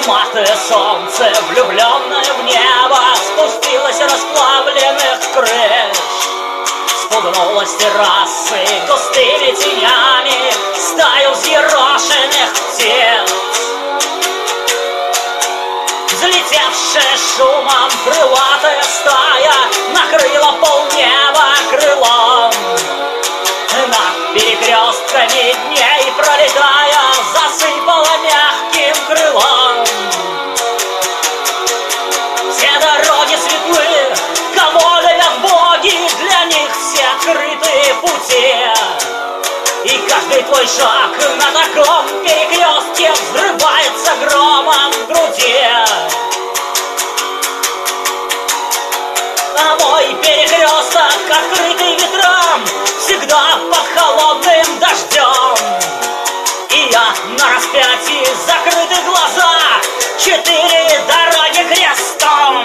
Косматое солнце, влюбленное в небо, спустилось расплавленных крыш, спугнулось террасы густыми тенями стаю взъерошенных птиц. Взлетевшая шумом крылатая стая накрыла полнеба крылом. Над перекрестками дней пролетая засыпала мягким крылом. Все дороги светлы, кого любят боги, для них все открыты пути. И каждый твой шаг на таком перекрестке взрывается громом в груди. А мой перекресток, открытый ветром, всегда под холодным дождем. И я на распятии, закрыты глаза, 4 дороги крестом.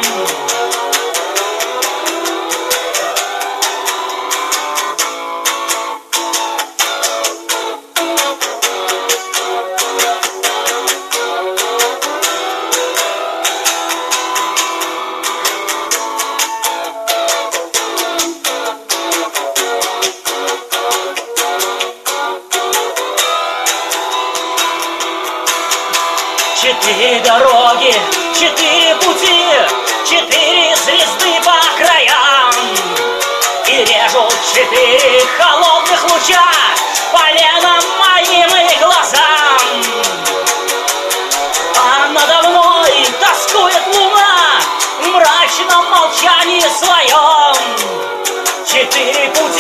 Четыре дороги, 4 пути, 4 звезды по краям. И режут 4 холодных луча поленом моим и глазам. А надо мной тоскует луна в мрачном молчании своем. 4 пути.